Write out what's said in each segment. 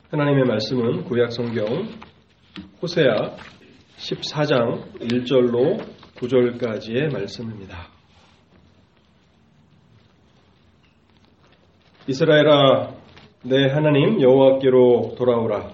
하나님의 말씀은 구약 성경 호세아 14장 1절로 9절까지의 말씀입니다. 이스라엘아, 내 하나님 여호와께로 돌아오라.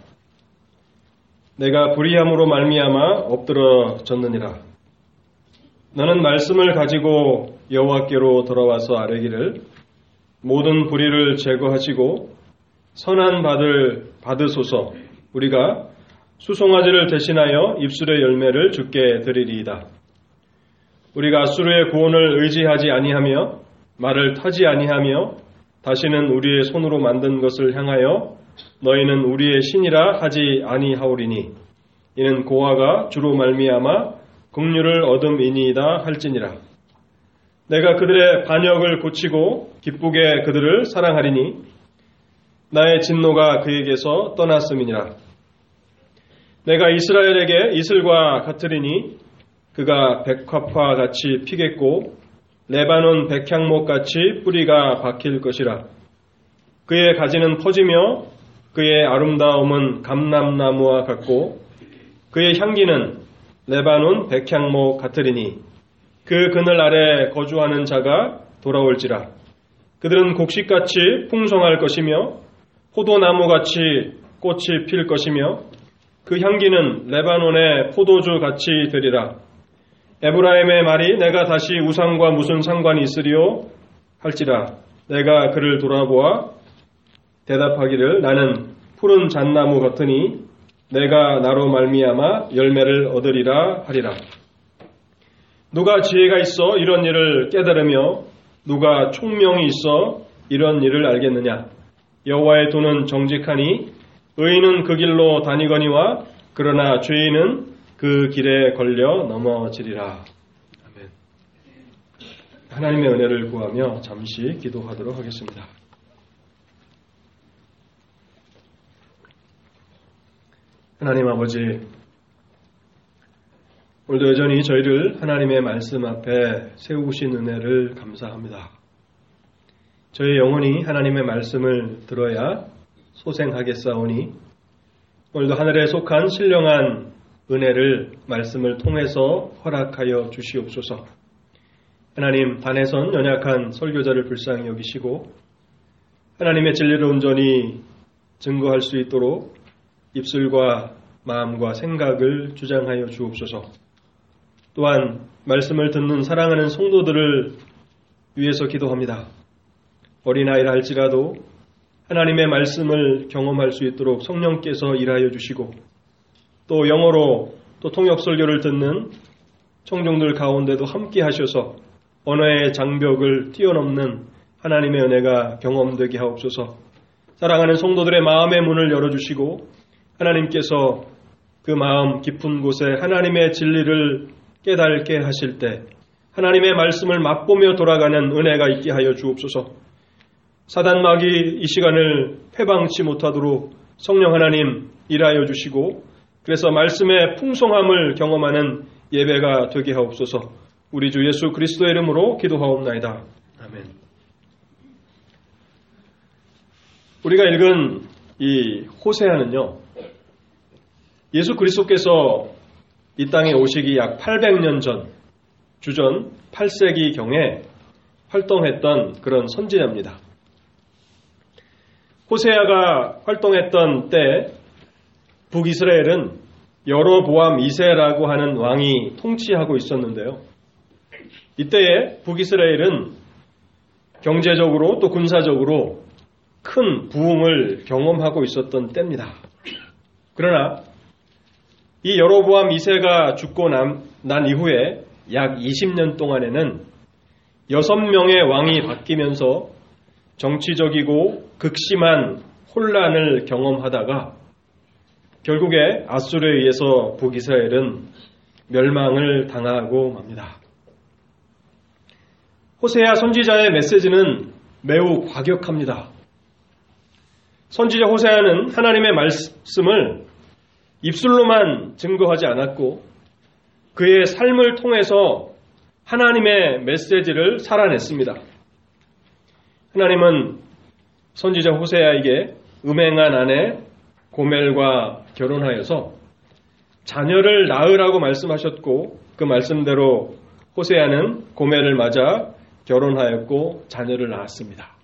내가 불의함으로 말미암아 엎드러졌느니라. 너는 말씀을 가지고 여호와께로 돌아와서 아뢰기를 모든 불의를 제거하시고 선한 받을 받으소서. 우리가 수송아지를 대신하여 입술의 열매를 주께 드리리이다. 우리가 아수르의 구원을 의지하지 아니하며 말을 타지 아니하며 다시는 우리의 손으로 만든 것을 향하여 너희는 우리의 신이라 하지 아니하오리니 이는 고아가 주로 말미암아 긍휼을 얻음이니이다 할지니라. 내가 그들의 반역을 고치고 기쁘게 그들을 사랑하리니 나의 진노가 그에게서 떠났음이니라. 내가 이스라엘에게 이슬과 같으리니 그가 백합화 같이 피겠고 레바논 백향목 같이 뿌리가 박힐 것이라. 그의 가지는 퍼지며 그의 아름다움은 감람나무와 같고 그의 향기는 레바논 백향목 같으리니 그 그늘 아래 거주하는 자가 돌아올지라. 그들은 곡식같이 풍성할 것이며 포도나무같이 꽃이 필 것이며 그 향기는 레바논의 포도주 같이 되리라. 에브라임의 말이 내가 다시 우상과 무슨 상관이 있으리요 할지라. 내가 그를 돌아보아 대답하기를 나는 푸른 잣나무 같으니 내가 나로 말미암아 열매를 얻으리라 하리라. 누가 지혜가 있어 이런 일을 깨달으며 누가 총명이 있어 이런 일을 알겠느냐. 여호와의 도는 정직하니 의인은 그 길로 다니거니와 그러나 죄인은 그 길에 걸려 넘어지리라. 아멘. 하나님의 은혜를 구하며 잠시 기도하도록 하겠습니다. 하나님 아버지, 오늘도 여전히 저희를 하나님의 말씀 앞에 세우신 은혜를 감사합니다. 저희 영혼이 하나님의 말씀을 들어야 소생하겠사오니 오늘도 하늘에 속한 신령한 은혜를 말씀을 통해서 허락하여 주시옵소서. 하나님, 단에선 연약한 설교자를 불쌍히 여기시고 하나님의 진리를 온전히 증거할 수 있도록 입술과 마음과 생각을 주장하여 주옵소서. 또한 말씀을 듣는 사랑하는 성도들을 위해서 기도합니다. 어린아이라 할지라도 하나님의 말씀을 경험할 수 있도록 성령께서 일하여 주시고 또 영어로 또 통역설교를 듣는 청중들 가운데도 함께 하셔서 언어의 장벽을 뛰어넘는 하나님의 은혜가 경험되게 하옵소서. 사랑하는 성도들의 마음의 문을 열어주시고 하나님께서 그 마음 깊은 곳에 하나님의 진리를 깨닫게 하실 때 하나님의 말씀을 맛보며 돌아가는 은혜가 있게 하여 주옵소서. 사단마귀 이 시간을 패방치 못하도록 성령 하나님 일하여 주시고 그래서 말씀의 풍성함을 경험하는 예배가 되게 하옵소서. 우리 주 예수 그리스도의 이름으로 기도하옵나이다. 아멘. 우리가 읽은 이 호세아는요, 예수 그리스도께서 이 땅에 오시기 약 800년 전, 주전 8세기경에 활동했던 그런 선지자입니다. 호세아가 활동했던 때 북이스라엘은 여로보암 2세라고 하는 왕이 통치하고 있었는데요. 이때에 북이스라엘은 경제적으로 또 군사적으로 큰 부흥을 경험하고 있었던 때입니다. 그러나 이 여로보암 2세가 죽고 난 이후에 약 20년 동안에는 6명의 왕이 바뀌면서 정치적이고 극심한 혼란을 경험하다가 결국에 아수르에 의해서 북이스라엘은 멸망을 당하고 맙니다. 호세아 선지자의 메시지는 매우 과격합니다. 선지자 호세아는 하나님의 말씀을 입술로만 증거하지 않았고 그의 삶을 통해서 하나님의 메시지를 살아냈습니다. 하나님은 선지자 호세아에게 음행한 아내, 고멜과 결혼하여서 자녀를 낳으라고 말씀하셨고 그 말씀대로 호세아는 고멜을 맞아 결혼하였고 자녀를 낳았습니다.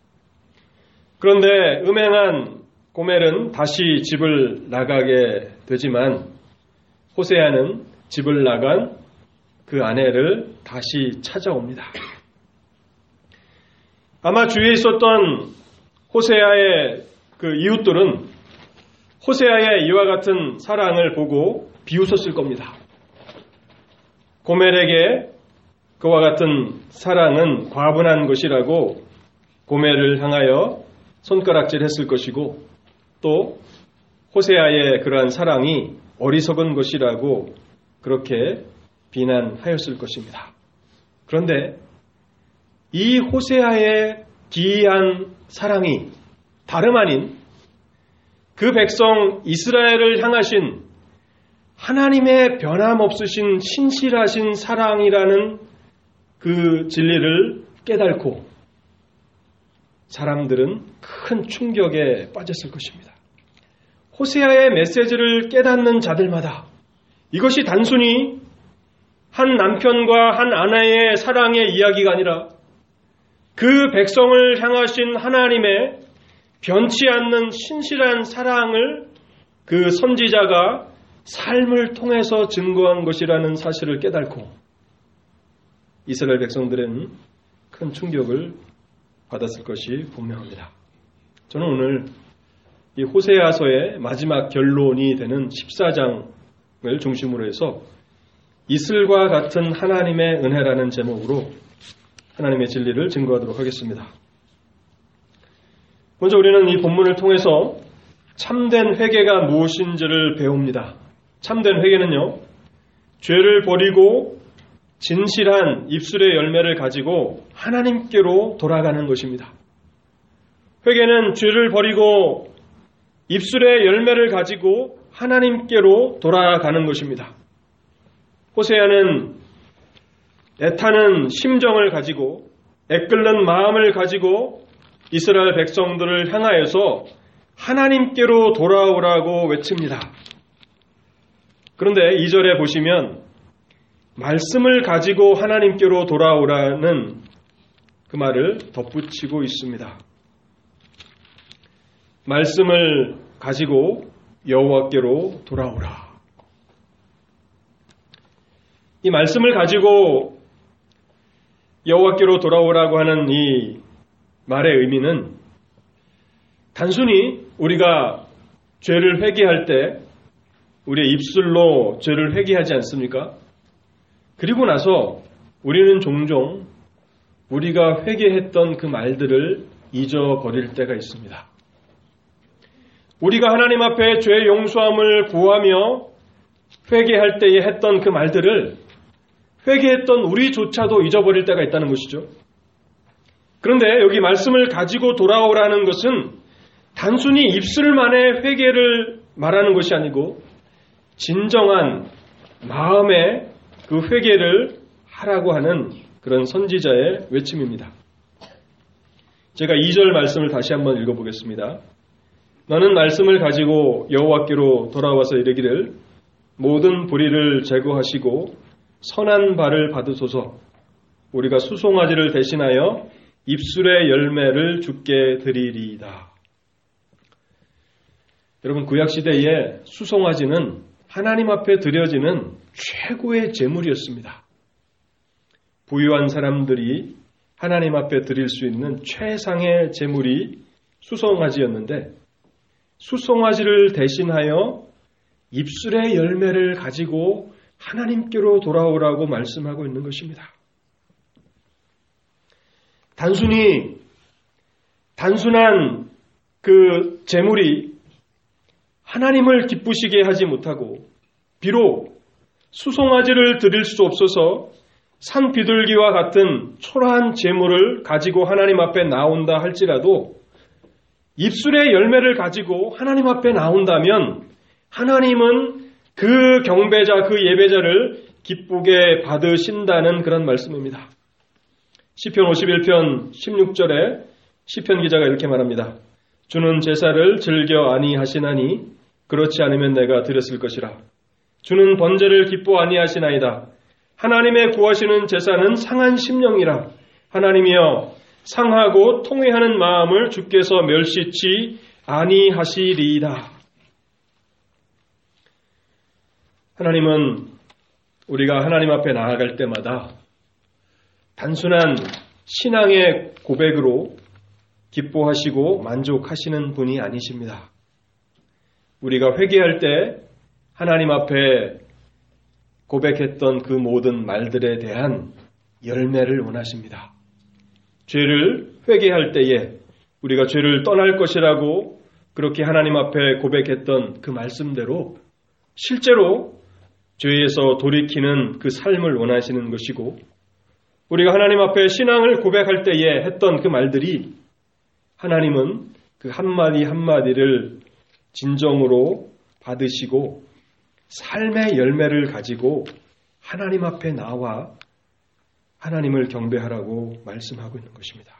그런데 음행한 고멜은 다시 집을 나가게 되지만 호세아는 집을 나간 그 아내를 다시 찾아옵니다. 아마 주위에 있었던 호세아의 그 이웃들은 호세아의 이와 같은 사랑을 보고 비웃었을 겁니다. 고멜에게 그와 같은 사랑은 과분한 것이라고 고멜을 향하여 손가락질했을 것이고 또 호세아의 그러한 사랑이 어리석은 것이라고 그렇게 비난하였을 것입니다. 그런데 이 호세아의 기이한 사랑이 다름 아닌 그 백성 이스라엘을 향하신 하나님의 변함없으신 신실하신 사랑이라는 그 진리를 깨닫고 사람들은 큰 충격에 빠졌을 것입니다. 호세아의 메시지를 깨닫는 자들마다 이것이 단순히 한 남편과 한 아내의 사랑의 이야기가 아니라 그 백성을 향하신 하나님의 변치 않는 신실한 사랑을 그 선지자가 삶을 통해서 증거한 것이라는 사실을 깨닫고 이스라엘 백성들은 큰 충격을 받았을 것이 분명합니다. 저는 오늘 이 호세아서의 마지막 결론이 되는 14장을 중심으로 해서 이슬과 같은 하나님의 은혜라는 제목으로 하나님의 진리를 증거하도록 하겠습니다. 먼저 우리는 이 본문을 통해서 참된 회개가 무엇인지를 배웁니다. 참된 회개는요, 죄를 버리고 진실한 입술의 열매를 가지고 하나님께로 돌아가는 것입니다. 회개는 죄를 버리고 입술의 열매를 가지고 하나님께로 돌아가는 것입니다. 호세아는 애타는 심정을 가지고 애끓는 마음을 가지고 이스라엘 백성들을 향하여서 하나님께로 돌아오라고 외칩니다. 그런데 2절에 보시면 말씀을 가지고 하나님께로 돌아오라는 그 말을 덧붙이고 있습니다. 말씀을 가지고 여호와께로 돌아오라. 이 말씀을 가지고 여호와께로 돌아오라고 하는 이 말의 의미는 단순히 우리가 죄를 회개할 때 우리의 입술로 죄를 회개하지 않습니까? 그리고 나서 우리는 종종 우리가 회개했던 그 말들을 잊어버릴 때가 있습니다. 우리가 하나님 앞에 죄 용서함을 구하며 회개할 때에 했던 그 말들을 회개했던 우리조차도 잊어버릴 때가 있다는 것이죠. 그런데 여기 말씀을 가지고 돌아오라는 것은 단순히 입술만의 회개를 말하는 것이 아니고 진정한 마음의 그 회개를 하라고 하는 그런 선지자의 외침입니다. 제가 2절 말씀을 다시 한번 읽어보겠습니다. 너는 말씀을 가지고 여호와께로 돌아와서 이르기를 모든 불의를 제거하시고 선한 발을 받으소서. 우리가 수송아지를 대신하여 입술의 열매를 주께 드리리이다. 여러분, 구약시대에 수송아지는 하나님 앞에 드려지는 최고의 제물이었습니다. 부유한 사람들이 하나님 앞에 드릴 수 있는 최상의 제물이 수송아지였는데 수송아지를 대신하여 입술의 열매를 가지고 하나님께로 돌아오라고 말씀하고 있는 것입니다. 단순한 그 제물이 하나님을 기쁘시게 하지 못하고 비록 수송아지를 드릴 수 없어서 산 비둘기와 같은 초라한 제물을 가지고 하나님 앞에 나온다 할지라도 입술의 열매를 가지고 하나님 앞에 나온다면 하나님은 그 경배자, 그 예배자를 기쁘게 받으신다는 그런 말씀입니다. 시편 51편 16절에 시편 기자가 이렇게 말합니다. 주는 제사를 즐겨 아니하시나니 그렇지 않으면 내가 드렸을 것이라. 주는 번제를 기뻐 아니하시나이다. 하나님의 구하시는 제사는 상한 심령이라. 하나님이여 상하고 통회하는 마음을 주께서 멸시치 아니하시리이다. 하나님은 우리가 하나님 앞에 나아갈 때마다 단순한 신앙의 고백으로 기뻐하시고 만족하시는 분이 아니십니다. 우리가 회개할 때 하나님 앞에 고백했던 그 모든 말들에 대한 열매를 원하십니다. 죄를 회개할 때에 우리가 죄를 떠날 것이라고 그렇게 하나님 앞에 고백했던 그 말씀대로 실제로 죄에서 돌이키는 그 삶을 원하시는 것이고, 우리가 하나님 앞에 신앙을 고백할 때에 했던 그 말들이 하나님은 그 한마디 한마디를 진정으로 받으시고 삶의 열매를 가지고 하나님 앞에 나와 하나님을 경배하라고 말씀하고 있는 것입니다.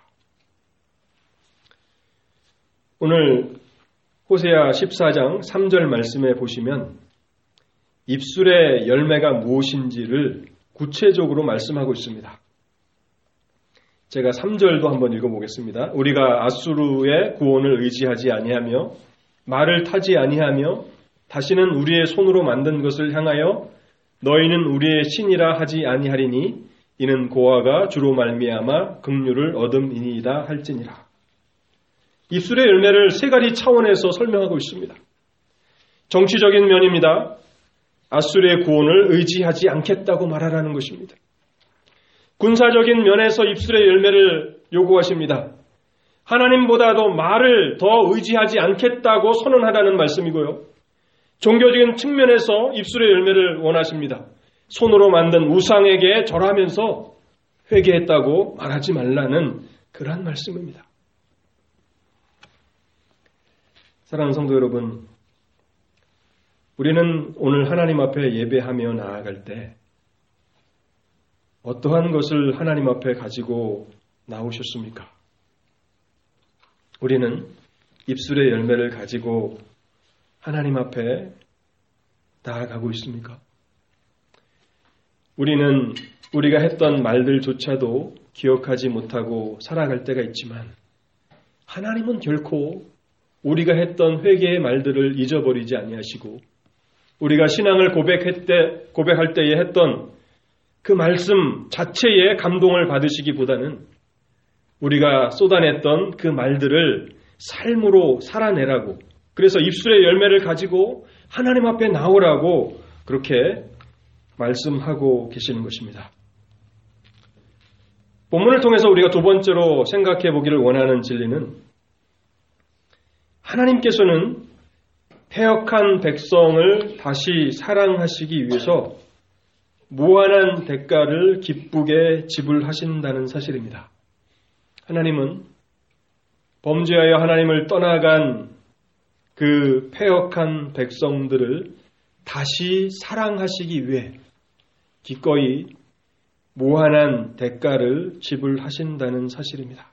오늘 호세아 14장 3절 말씀에 보시면 입술의 열매가 무엇인지를 구체적으로 말씀하고 있습니다. 제가 3절도 한번 읽어보겠습니다. 우리가 아수르의 구원을 의지하지 아니하며 말을 타지 아니하며 다시는 우리의 손으로 만든 것을 향하여 너희는 우리의 신이라 하지 아니하리니 이는 고아가 주로 말미암아 긍휼을 얻음이니이다 할지니라. 입술의 열매를 세 가지 차원에서 설명하고 있습니다. 정치적인 면입니다. 아수르의 구원을 의지하지 않겠다고 말하라는 것입니다. 군사적인 면에서 입술의 열매를 요구하십니다. 하나님보다도 말을 더 의지하지 않겠다고 선언하라는 말씀이고요. 종교적인 측면에서 입술의 열매를 원하십니다. 손으로 만든 우상에게 절하면서 회개했다고 말하지 말라는 그러한 말씀입니다. 사랑하는 성도 여러분, 우리는 오늘 하나님 앞에 예배하며 나아갈 때 어떠한 것을 하나님 앞에 가지고 나오셨습니까? 우리는 입술의 열매를 가지고 하나님 앞에 나아가고 있습니까? 우리는 우리가 했던 말들조차도 기억하지 못하고 살아갈 때가 있지만 하나님은 결코 우리가 했던 회개의 말들을 잊어버리지 아니하시고 우리가 신앙을 고백할 때에 했던 그 말씀 자체에 감동을 받으시기보다는 우리가 쏟아냈던 그 말들을 삶으로 살아내라고, 그래서 입술의 열매를 가지고 하나님 앞에 나오라고 그렇게 말씀하고 계시는 것입니다. 본문을 통해서 우리가 두 번째로 생각해 보기를 원하는 진리는 하나님께서는 패역한 백성을 다시 사랑하시기 위해서 무한한 대가를 기쁘게 지불하신다는 사실입니다. 하나님은 범죄하여 하나님을 떠나간 그 패역한 백성들을 다시 사랑하시기 위해 기꺼이 무한한 대가를 지불하신다는 사실입니다.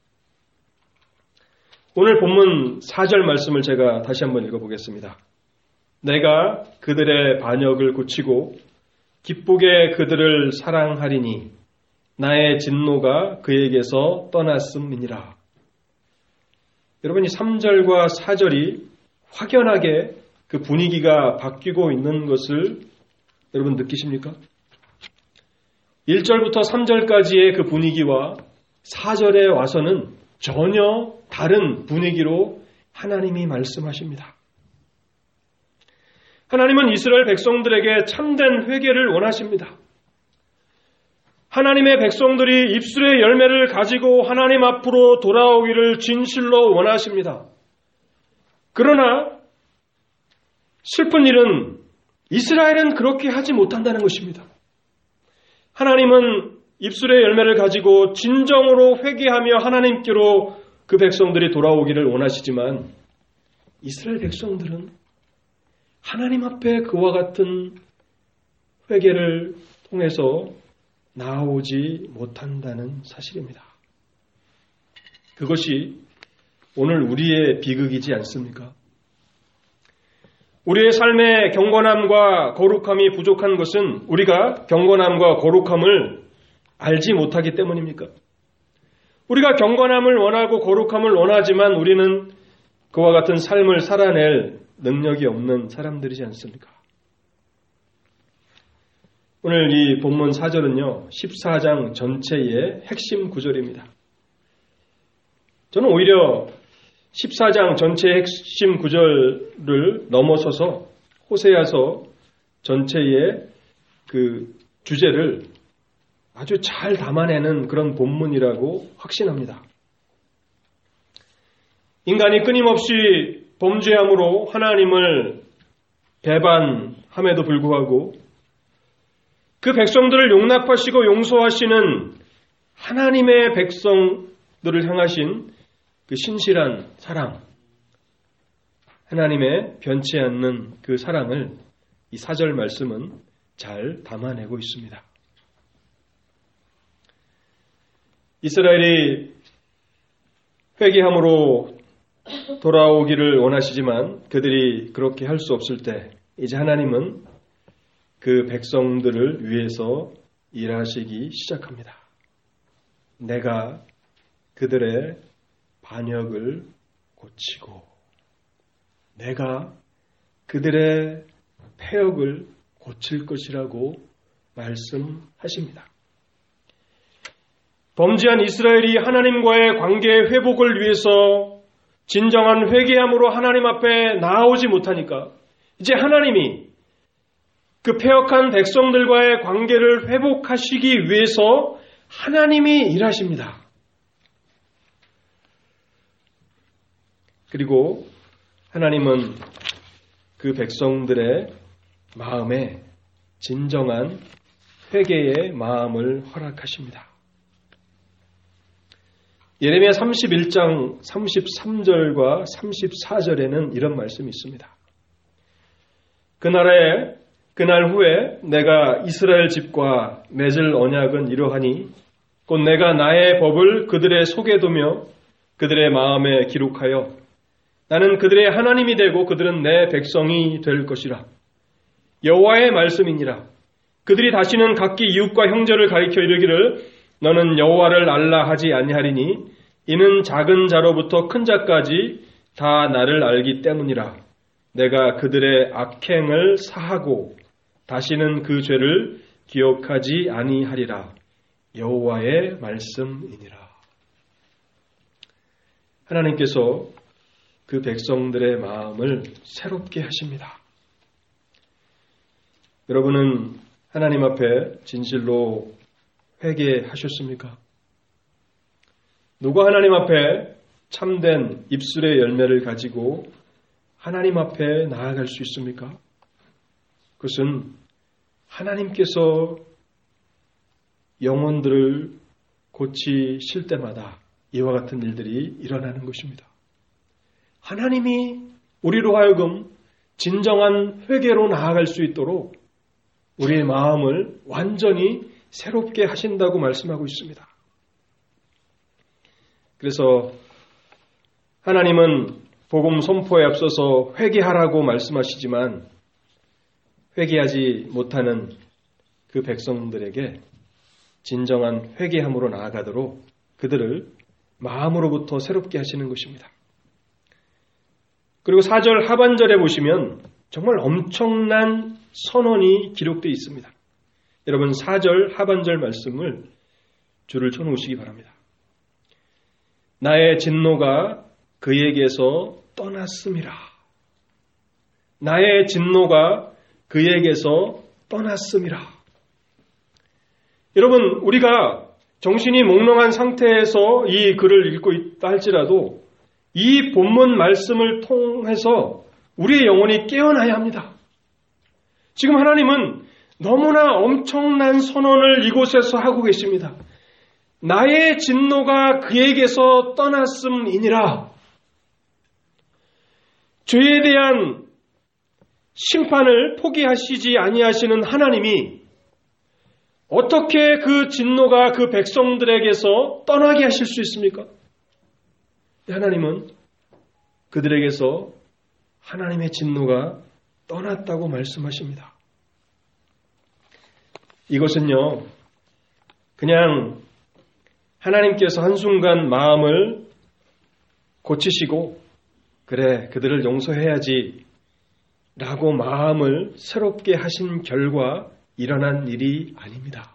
오늘 본문 4절 말씀을 제가 다시 한번 읽어보겠습니다. 내가 그들의 반역을 고치고 기쁘게 그들을 사랑하리니 나의 진노가 그에게서 떠났음이니라. 여러분, 이 3절과 4절이 확연하게 그 분위기가 바뀌고 있는 것을 여러분 느끼십니까? 1절부터 3절까지의 그 분위기와 4절에 와서는 전혀 다른 분위기로 하나님이 말씀하십니다. 하나님은 이스라엘 백성들에게 참된 회개를 원하십니다. 하나님의 백성들이 입술의 열매를 가지고 하나님 앞으로 돌아오기를 진실로 원하십니다. 그러나 슬픈 일은 이스라엘은 그렇게 하지 못한다는 것입니다. 하나님은 입술의 열매를 가지고 진정으로 회개하며 하나님께로 그 백성들이 돌아오기를 원하시지만 이스라엘 백성들은 하나님 앞에 그와 같은 회개를 통해서 나오지 못한다는 사실입니다. 그것이 오늘 우리의 비극이지 않습니까? 우리의 삶의 경건함과 거룩함이 부족한 것은 우리가 경건함과 거룩함을 알지 못하기 때문입니까? 우리가 경건함을 원하고 거룩함을 원하지만 우리는 그와 같은 삶을 살아낼 능력이 없는 사람들이지 않습니까? 오늘 이 본문 4절은요, 14장 전체의 핵심 구절입니다. 저는 오히려 14장 전체의 핵심 구절을 넘어서서 호세아서 전체의 그 주제를 아주 잘 담아내는 그런 본문이라고 확신합니다. 인간이 끊임없이 범죄함으로 하나님을 배반함에도 불구하고 그 백성들을 용납하시고 용서하시는 하나님의 백성들을 향하신 그 신실한 사랑, 하나님의 변치 않는 그 사랑을 이 4절 말씀은 잘 담아내고 있습니다. 이스라엘이 회개함으로 돌아오기를 원하시지만 그들이 그렇게 할 수 없을 때 이제 하나님은 그 백성들을 위해서 일하시기 시작합니다. 내가 그들의 반역을 고치고 내가 그들의 패역을 고칠 것이라고 말씀하십니다. 범죄한 이스라엘이 하나님과의 관계 회복을 위해서 진정한 회개함으로 하나님 앞에 나아오지 못하니까 이제 하나님이 그 패역한 백성들과의 관계를 회복하시기 위해서 하나님이 일하십니다. 그리고 하나님은 그 백성들의 마음에 진정한 회개의 마음을 허락하십니다. 예레미야 31장 33절과 34절에는 이런 말씀이 있습니다. 그날 후에 내가 이스라엘 집과 맺을 언약은 이러하니 곧 내가 나의 법을 그들의 속에 두며 그들의 마음에 기록하여 나는 그들의 하나님이 되고 그들은 내 백성이 될 것이라. 여호와의 말씀이니라. 그들이 다시는 각기 이웃과 형제를 가리켜 이르기를 너는 여호와를 알라 하지 아니하리니 이는 작은 자로부터 큰 자까지 다 나를 알기 때문이라. 내가 그들의 악행을 사하고 다시는 그 죄를 기억하지 아니하리라. 여호와의 말씀이니라. 하나님께서 그 백성들의 마음을 새롭게 하십니다. 여러분은 하나님 앞에 진실로 회개하셨습니까? 누가 하나님 앞에 참된 입술의 열매를 가지고 하나님 앞에 나아갈 수 있습니까? 그것은 하나님께서 영혼들을 고치실 때마다 이와 같은 일들이 일어나는 것입니다. 하나님이 우리로 하여금 진정한 회개로 나아갈 수 있도록 우리의 마음을 완전히 새롭게 하신다고 말씀하고 있습니다. 그래서 하나님은 복음 선포에 앞서서 회개하라고 말씀하시지만 회개하지 못하는 그 백성들에게 진정한 회개함으로 나아가도록 그들을 마음으로부터 새롭게 하시는 것입니다. 그리고 4절 하반절에 보시면 정말 엄청난 선언이 기록되어 있습니다. 여러분 4절 하반절 말씀을 줄을 쳐놓으시기 바랍니다. 나의 진노가 그에게서 떠났음이라. 나의 진노가 그에게서 떠났음이라. 여러분 우리가 정신이 몽롱한 상태에서 이 글을 읽고 있다 할지라도 이 본문 말씀을 통해서 우리의 영혼이 깨어나야 합니다. 지금 하나님은 너무나 엄청난 선언을 이곳에서 하고 계십니다. 나의 진노가 그에게서 떠났음이니라. 죄에 대한 심판을 포기하시지 아니하시는 하나님이 어떻게 그 진노가 그 백성들에게서 떠나게 하실 수 있습니까? 하나님은 그들에게서 하나님의 진노가 떠났다고 말씀하십니다. 이것은요, 그냥 하나님께서 한순간 마음을 고치시고 그래, 그들을 용서해야지 라고 마음을 새롭게 하신 결과 일어난 일이 아닙니다.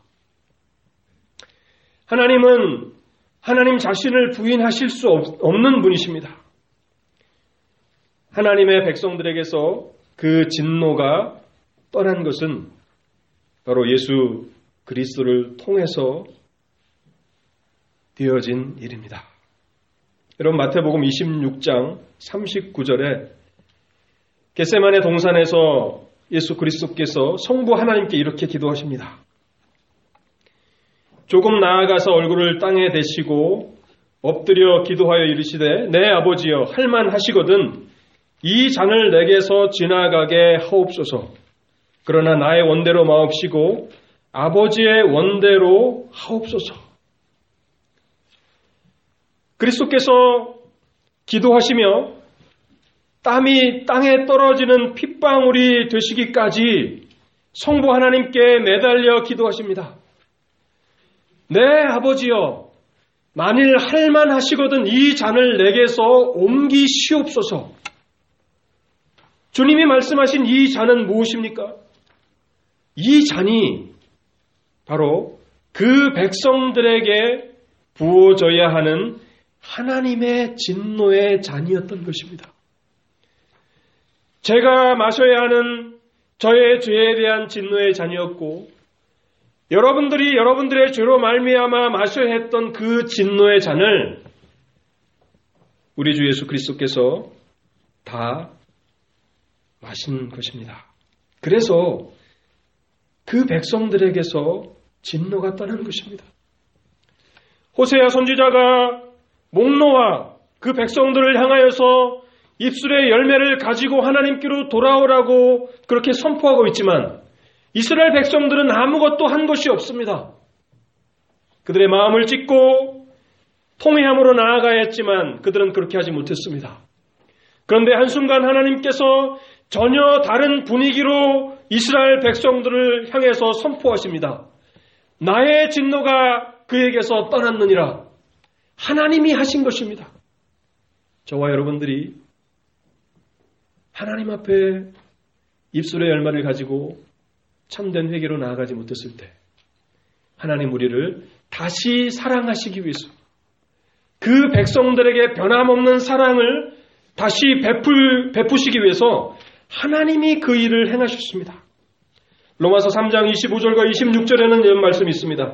하나님은 하나님 자신을 부인하실 수 없는 분이십니다. 하나님의 백성들에게서 그 진노가 떠난 것은 바로 예수 그리스도를 통해서 되어진 일입니다. 여러분, 마태복음 26장 39절에 겟세마네 동산에서 예수 그리스도께서 성부 하나님께 이렇게 기도하십니다. 조금 나아가서 얼굴을 땅에 대시고 엎드려 기도하여 이르시되 내 아버지여 할만하시거든 이 잔을 내게서 지나가게 하옵소서. 그러나 나의 원대로 마옵시고 아버지의 원대로 하옵소서. 그리스도께서 기도하시며 땀이 땅에 떨어지는 핏방울이 되시기까지 성부 하나님께 매달려 기도하십니다. 내 아버지여, 만일 할만하시거든 이 잔을 내게서 옮기시옵소서. 주님이 말씀하신 이 잔은 무엇입니까? 이 잔이 바로 그 백성들에게 부어져야 하는 하나님의 진노의 잔이었던 것입니다. 제가 마셔야 하는 저의 죄에 대한 진노의 잔이었고 여러분들이 여러분들의 죄로 말미암아 마셔야 했던 그 진노의 잔을 우리 주 예수 그리스도께서 다 마신 것입니다. 그래서 그 백성들에게서 진노가 떠난 것입니다. 호세아 선지자가 목 놓아 그 백성들을 향하여서 입술의 열매를 가지고 하나님께로 돌아오라고 그렇게 선포하고 있지만 이스라엘 백성들은 아무것도 한 것이 없습니다. 그들의 마음을 찢고 통회함으로 나아가야 했지만 그들은 그렇게 하지 못했습니다. 그런데 한순간 하나님께서 전혀 다른 분위기로 이스라엘 백성들을 향해서 선포하십니다. 나의 진노가 그에게서 떠났느니라. 하나님이 하신 것입니다. 저와 여러분들이 하나님 앞에 입술의 열매를 가지고 참된 회개로 나아가지 못했을 때 하나님 우리를 다시 사랑하시기 위해서 그 백성들에게 변함없는 사랑을 다시 베푸시기 위해서 하나님이 그 일을 행하셨습니다. 로마서 3장 25절과 26절에는 이런 말씀이 있습니다.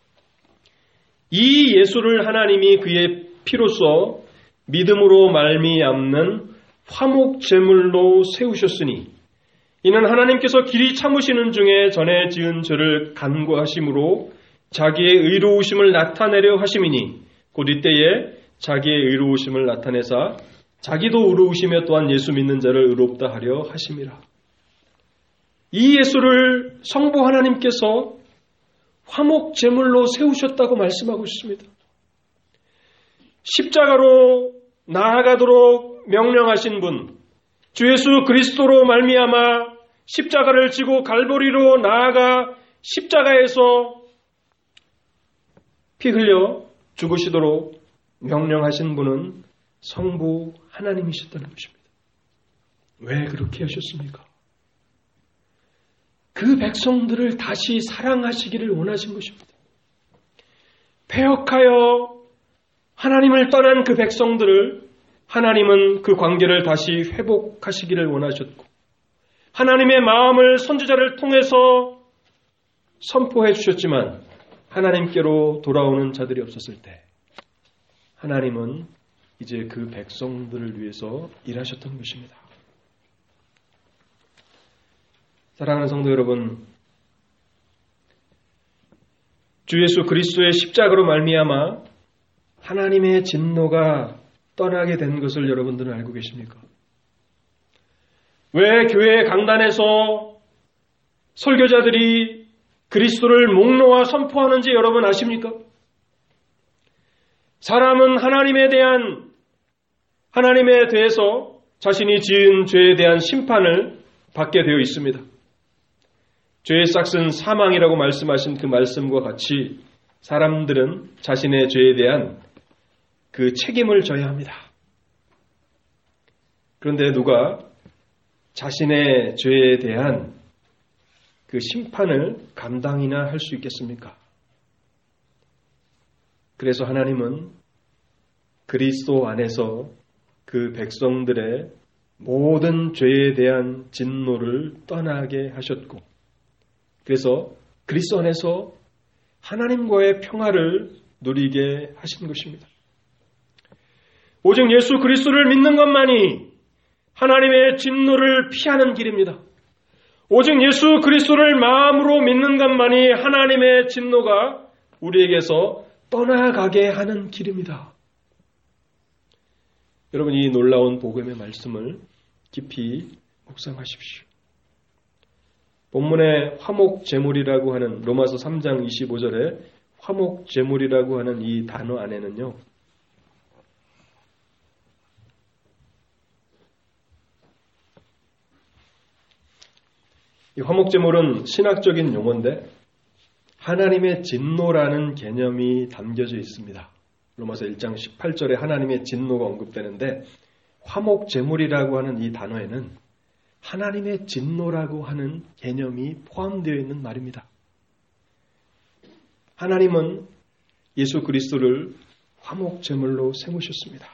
이 예수를 하나님이 그의 피로써 믿음으로 말미암는 화목 제물로 세우셨으니 이는 하나님께서 길이 참으시는 중에 전에 지은 죄를 간구하심으로 자기의 의로우심을 나타내려 하심이니 곧 이때에 자기의 의로우심을 나타내사 자기도 의로우시며 또한 예수 믿는 자를 의롭다 하려 하심이라. 이 예수를 성부 하나님께서 화목 제물로 세우셨다고 말씀하고 있습니다. 십자가로 나아가도록 명령하신 분, 주 예수 그리스도로 말미암아 십자가를 지고 갈보리로 나아가 십자가에서 피 흘려 죽으시도록 명령하신 분은 성부 하나님이셨다는 것입니다. 왜 그렇게 하셨습니까? 그 백성들을 다시 사랑하시기를 원하신 것입니다. 패역하여 하나님을 떠난 그 백성들을 하나님은 그 관계를 다시 회복하시기를 원하셨고 하나님의 마음을 선지자를 통해서 선포해 주셨지만 하나님께로 돌아오는 자들이 없었을 때 하나님은 이제 그 백성들을 위해서 일하셨던 것입니다. 사랑하는 성도 여러분, 주 예수 그리스도의 십자가로 말미암아 하나님의 진노가 떠나게 된 것을 여러분들은 알고 계십니까? 왜 교회 강단에서 설교자들이 그리스도를 목 놓아 선포하는지 여러분 아십니까? 사람은 하나님에 대한 하나님에 대해서 자신이 지은 죄에 대한 심판을 받게 되어 있습니다. 죄의 싹은 사망이라고 말씀하신 그 말씀과 같이 사람들은 자신의 죄에 대한 그 책임을 져야 합니다. 그런데 누가 자신의 죄에 대한 그 심판을 감당이나 할 수 있겠습니까? 그래서 하나님은 그리스도 안에서 그 백성들의 모든 죄에 대한 진노를 떠나게 하셨고, 그래서 그리스도 안에서 하나님과의 평화를 누리게 하신 것입니다. 오직 예수 그리스도를 믿는 것만이 하나님의 진노를 피하는 길입니다. 오직 예수 그리스도를 마음으로 믿는 것만이 하나님의 진노가 우리에게서 떠나가게 하는 길입니다. 여러분, 이 놀라운 복음의 말씀을 깊이 묵상하십시오. 본문의 화목제물이라고 하는 로마서 3장 25절에 화목제물이라고 하는 이 단어 안에는요, 이 화목제물은 신학적인 용어인데 하나님의 진노라는 개념이 담겨져 있습니다. 로마서 1장 18절에 하나님의 진노가 언급되는데 화목제물이라고 하는 이 단어에는 하나님의 진노라고 하는 개념이 포함되어 있는 말입니다. 하나님은 예수 그리스도를 화목제물로 세우셨습니다.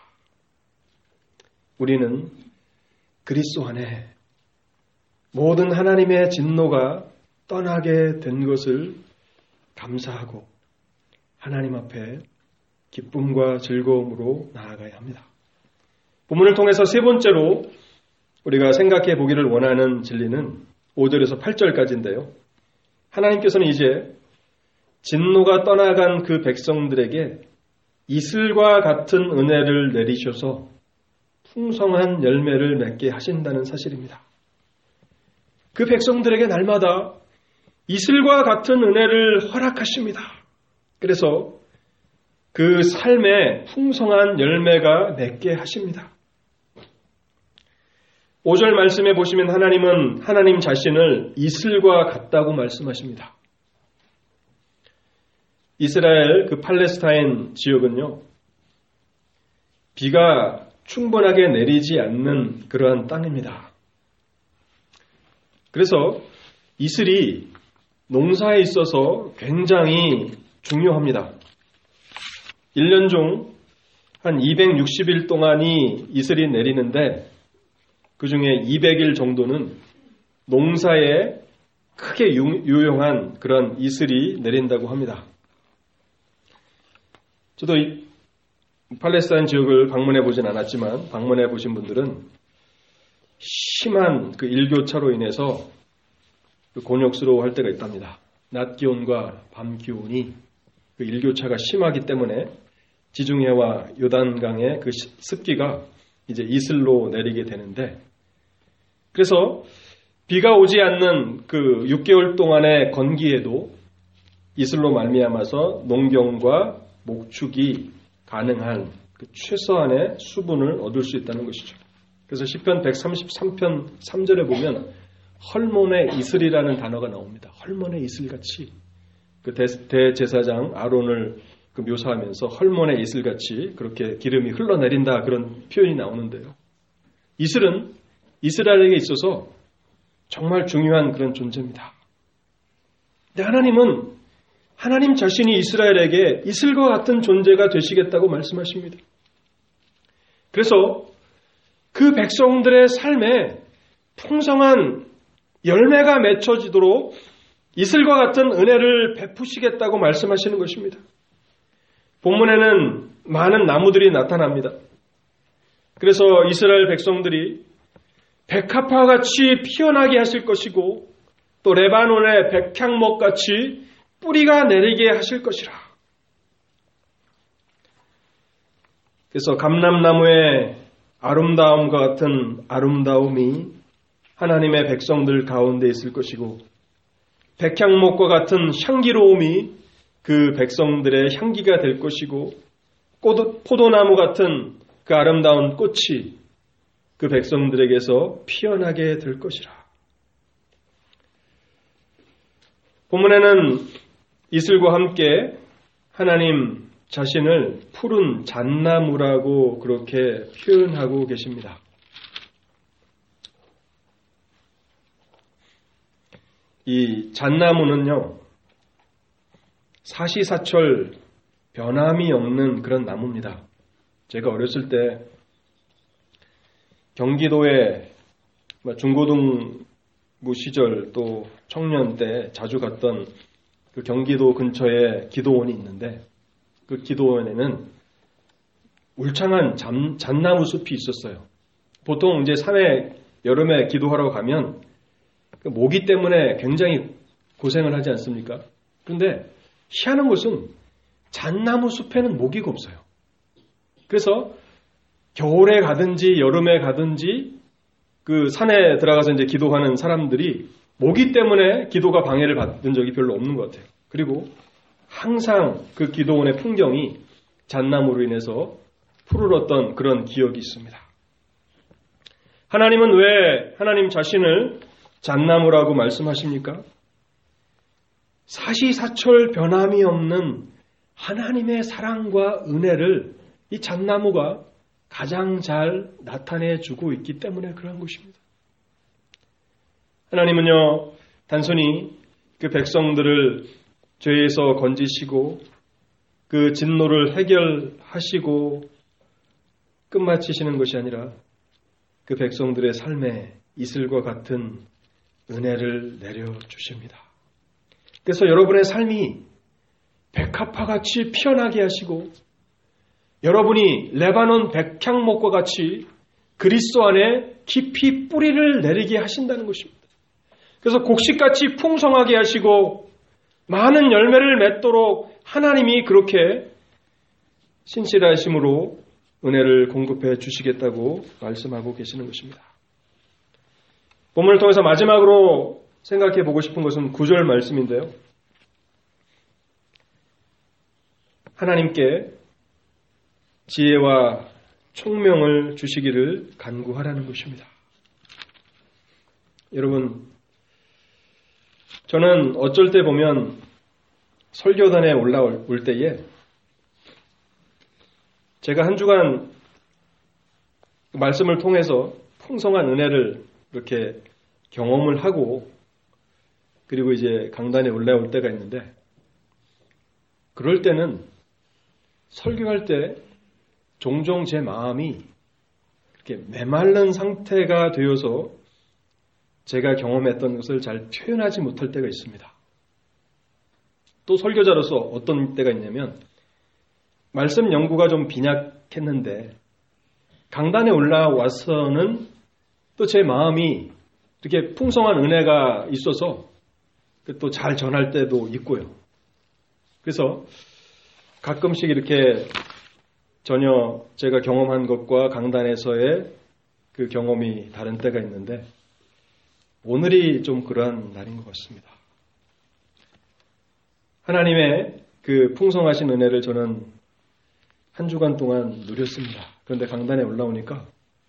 우리는 그리스도 안에 모든 하나님의 진노가 떠나게 된 것을 감사하고 하나님 앞에 기쁨과 즐거움으로 나아가야 합니다. 본문을 통해서 세 번째로 우리가 생각해 보기를 원하는 진리는 5절에서 8절까지인데요. 하나님께서는 이제 진노가 떠나간 그 백성들에게 이슬과 같은 은혜를 내리셔서 풍성한 열매를 맺게 하신다는 사실입니다. 그 백성들에게 날마다 이슬과 같은 은혜를 허락하십니다. 그래서 그 삶에 풍성한 열매가 맺게 하십니다. 5절 말씀에 보시면 하나님은 하나님 자신을 이슬과 같다고 말씀하십니다. 이스라엘 그 팔레스타인 지역은요, 비가 충분하게 내리지 않는 그러한 땅입니다. 그래서 이슬이 농사에 있어서 굉장히 중요합니다. 1년 중 한 260일 동안이 이슬이 내리는데 그 중에 200일 정도는 농사에 크게 유용한 그런 이슬이 내린다고 합니다. 저도 이 팔레스타인 지역을 방문해 보진 않았지만 방문해 보신 분들은 심한 그 일교차로 인해서 곤욕스러워 할 때가 있답니다. 낮 기온과 밤 기온이 그 일교차가 심하기 때문에 지중해와 요단강의 그 습기가 이제 이슬로 내리게 되는데, 그래서 비가 오지 않는 그 6개월 동안의 건기에도 이슬로 말미암아서 농경과 목축이 가능한 그 최소한의 수분을 얻을 수 있다는 것이죠. 그래서 시편 133편 3절에 보면 헐몬의 이슬이라는 단어가 나옵니다. 헐몬의 이슬같이 그 대제사장 아론을 그 묘사하면서 헐몬의 이슬같이 그렇게 기름이 흘러내린다 그런 표현이 나오는데요. 이슬은 이스라엘에게 있어서 정말 중요한 그런 존재입니다. 근데 하나님은 하나님 자신이 이스라엘에게 이슬과 같은 존재가 되시겠다고 말씀하십니다. 그래서 그 백성들의 삶에 풍성한 열매가 맺혀지도록 이슬과 같은 은혜를 베푸시겠다고 말씀하시는 것입니다. 본문에는 많은 나무들이 나타납니다. 그래서 이스라엘 백성들이 백합화 같이 피어나게 하실 것이고 또 레바논의 백향목 같이 뿌리가 내리게 하실 것이라. 그래서 감람나무의 아름다움과 같은 아름다움이 하나님의 백성들 가운데 있을 것이고 백향목과 같은 향기로움이 그 백성들의 향기가 될 것이고 포도나무 같은 그 아름다운 꽃이 그 백성들에게서 피어나게 될 것이라. 본문에는 이슬과 함께 하나님 자신을 푸른 잣나무라고 그렇게 표현하고 계십니다. 이 잣나무는요, 사시사철 변함이 없는 그런 나무입니다. 제가 어렸을 때 경기도에 중고등부 시절 또 청년 때 자주 갔던 그 경기도 근처에 기도원이 있는데 그 기도원에는 울창한 잣나무 숲이 있었어요. 보통 이제 산에 여름에 기도하러 가면 그 모기 때문에 굉장히 고생을 하지 않습니까? 그런데 희한한 것은 잣나무 숲에는 모기가 없어요. 그래서 겨울에 가든지 여름에 가든지 그 산에 들어가서 이제 기도하는 사람들이 모기 때문에 기도가 방해를 받은 적이 별로 없는 것 같아요. 그리고 항상 그 기도원의 풍경이 잣나무로 인해서 푸르렀던 그런 기억이 있습니다. 하나님은 왜 하나님 자신을 잣나무라고 말씀하십니까? 사시사철 변함이 없는 하나님의 사랑과 은혜를 이 잣나무가 가장 잘 나타내주고 있기 때문에 그런 것입니다. 하나님은요, 단순히 그 백성들을 죄에서 건지시고 그 진노를 해결하시고 끝마치시는 것이 아니라 그 백성들의 삶에 이슬과 같은 은혜를 내려주십니다. 그래서 여러분의 삶이 백합화같이 피어나게 하시고 여러분이 레바논 백향목과 같이 그리스도 안에 깊이 뿌리를 내리게 하신다는 것입니다. 그래서 곡식같이 풍성하게 하시고 많은 열매를 맺도록 하나님이 그렇게 신실하심으로 은혜를 공급해 주시겠다고 말씀하고 계시는 것입니다. 본문을 통해서 마지막으로 생각해 보고 싶은 것은 9절 말씀인데요. 하나님께 지혜와 총명을 주시기를 간구하라는 것입니다. 여러분, 저는 어쩔 때 보면 설교단에 올라올 때에 제가 한 주간 말씀을 통해서 풍성한 은혜를 이렇게 경험을 하고 그리고 이제 강단에 올라올 때가 있는데 그럴 때는 설교할 때 종종 제 마음이 이렇게 메마른 상태가 되어서 제가 경험했던 것을 잘 표현하지 못할 때가 있습니다. 또 설교자로서 어떤 때가 있냐면 말씀 연구가 좀 빈약했는데 강단에 올라와서는 또 제 마음이 이렇게 풍성한 은혜가 있어서 또 잘 전할 때도 있고요. 그래서 가끔씩 이렇게 전혀 제가 경험한 것과 강단에서의 그 경험이 다른 때가 있는데 오늘이 좀 그러한 날인 것 같습니다. 하나님의 그 풍성하신 은혜를 저는 한 주간 동안 누렸습니다. 그런데 강단에 올라오니까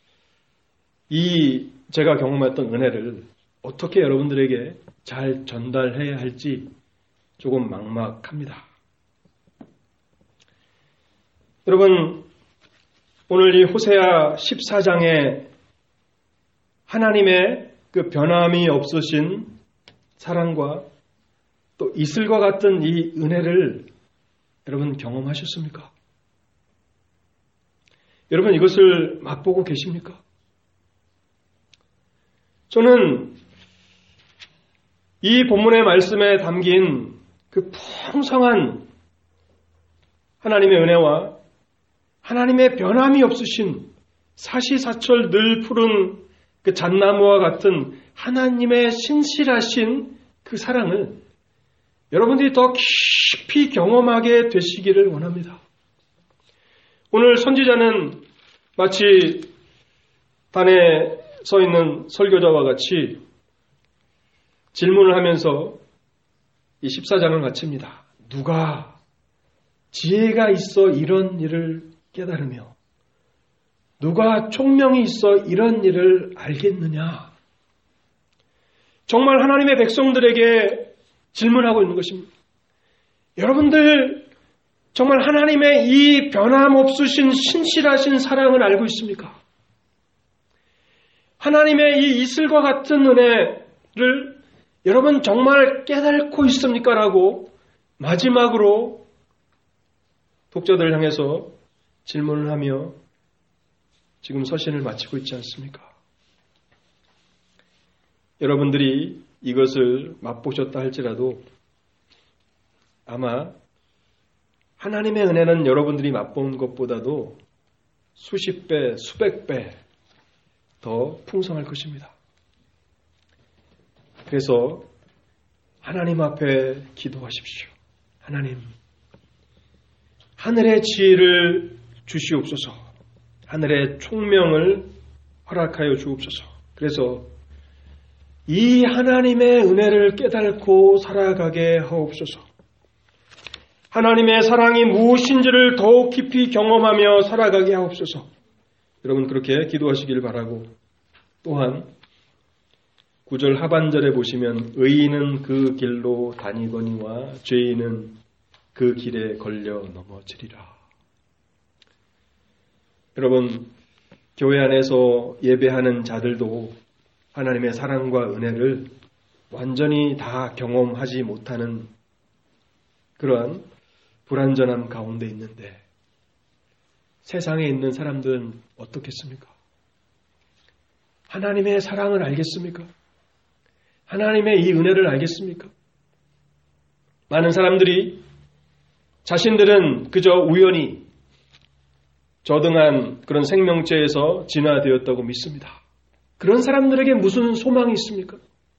이 제가 경험했던 은혜를 어떻게 여러분들에게 잘 전달해야 할지 조금 막막합니다. 여러분, 오늘 이 호세아 14장에 하나님의 그 변함이 없으신 사랑과 또 이슬과 같은 이 은혜를 여러분 경험하셨습니까? 여러분 이것을 맛보고 계십니까? 저는 이 본문의 말씀에 담긴 그 풍성한 하나님의 은혜와 하나님의 변함이 없으신 사시사철 늘 푸른 그 잣나무와 같은 하나님의 신실하신 그 사랑을 여러분들이 더 깊이 경험하게 되시기를 원합니다. 오늘 선지자는 마치 단에 서 있는 설교자와 같이 질문을 하면서 이 14장을 마칩니다. 누가 지혜가 있어 이런 일을 깨달으며 누가 총명이 있어 이런 일을 알겠느냐? 정말 하나님의 백성들에게 질문하고 있는 것입니다. 여러분들 정말 하나님의 이 변함없으신 신실하신 사랑을 알고 있습니까? 하나님의 이 이슬과 같은 은혜를 여러분 정말 깨닫고 있습니까? 라고 마지막으로 독자들을 향해서 질문을 하며 지금 서신을 마치고 있지 않습니까? 여러분들이 이것을 맛보셨다 할지라도 아마 하나님의 은혜는 여러분들이 맛본 것보다도 수십 배, 수백 배 더 풍성할 것입니다. 그래서 하나님 앞에 기도하십시오. 하나님, 하늘의 지혜를 주시옵소서. 하늘의 총명을 허락하여 주옵소서. 그래서 이 하나님의 은혜를 깨닫고 살아가게 하옵소서. 하나님의 사랑이 무엇인지를 더욱 깊이 경험하며 살아가게 하옵소서. 여러분 그렇게 기도하시길 바라고, 또한 9절 하반절에 보시면 의인은 그 길로 다니거니와 죄인은 그 길에 걸려 넘어지리라. 여러분 교회 안에서 예배하는 자들도 하나님의 사랑과 은혜를 완전히 다 경험하지 못하는 그러한 불완전함 가운데 있는데 세상에 있는 사람들은 어떻겠습니까? 하나님의 사랑을 알겠습니까? 하나님의 이 은혜를 알겠습니까? 많은 사람들이 자신들은 그저 우연히 저등한 그런 생명체에서 진화되었다고 믿습니다. 그런 사람들에게 무슨 소망이 있습니까?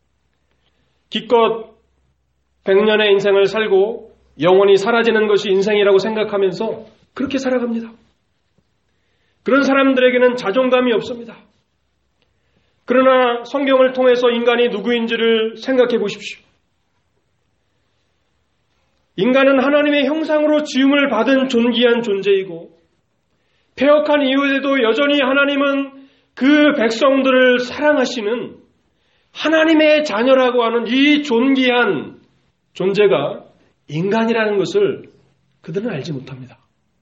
기껏 100년의 인생을 살고 영원히 사라지는 것이 인생이라고 생각하면서 그렇게 살아갑니다. 그런 사람들에게는 자존감이 없습니다. 그러나 성경을 통해서 인간이 누구인지를 생각해 보십시오. 인간은 하나님의 형상으로 지음을 받은 존귀한 존재이고 패역한 이후에도 여전히 하나님은 그 백성들을 사랑하시는 하나님의 자녀라고 하는 이 존귀한 존재가 인간이라는 것을 그들은 알지 못합니다.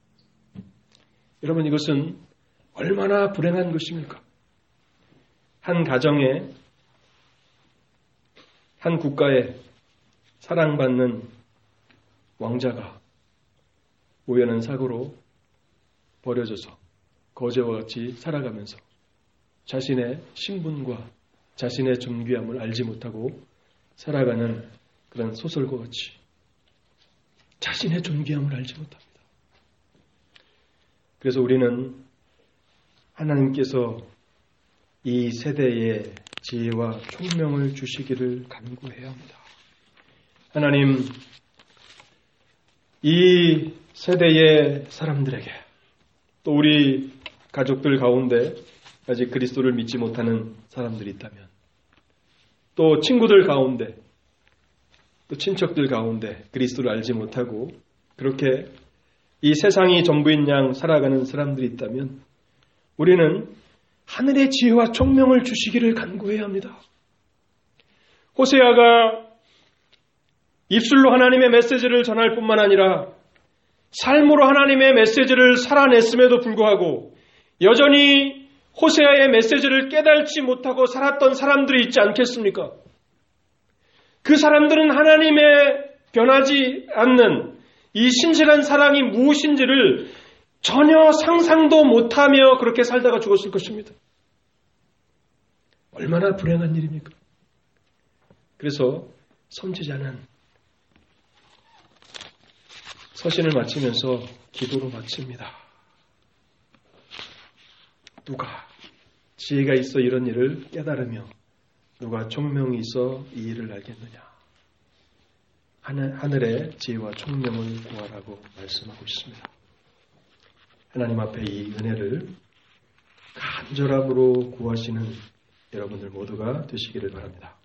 여러분 이것은 얼마나 불행한 것입니까? 한 가정에, 한 국가에 사랑받는 왕자가 우연한 사고로 버려져서 거제와 같이 살아가면서 자신의 신분과 자신의 존귀함을 알지 못하고 살아가는 그런 소설과 같이 자신의 존귀함을 알지 못합니다. 그래서 우리는 하나님께서 이 세대에 지혜와 총명을 주시기를 간구해야 합니다. 하나님, 이 세대의 사람들에게 또 우리 가족들 가운데 아직 그리스도를 믿지 못하는 사람들이 있다면 또 친구들 가운데 또 친척들 가운데 그리스도를 알지 못하고 그렇게 이 세상이 전부인 양 살아가는 사람들이 있다면 우리는 하늘의 지혜와 총명을 주시기를 간구해야 합니다. 호세아가 입술로 하나님의 메시지를 전할 뿐만 아니라 삶으로 하나님의 메시지를 살아냈음에도 불구하고 여전히 호세아의 메시지를 깨닫지 못하고 살았던 사람들이 있지 않겠습니까? 그 사람들은 하나님의 변하지 않는 이 신실한 사랑이 무엇인지를 전혀 상상도 못하며 그렇게 살다가 죽었을 것입니다. 얼마나 불행한 일입니까? 그래서 선지자는 서신을 마치면서 기도로 마칩니다. 누가 지혜가 있어 이런 일을 깨달으며 누가 총명이 있어 이 일을 알겠느냐. 하늘의 지혜와 총명을 구하라고 말씀하고 있습니다. 하나님 앞에 이 은혜를 간절함으로 구하시는 여러분들 모두가 되시기를 바랍니다.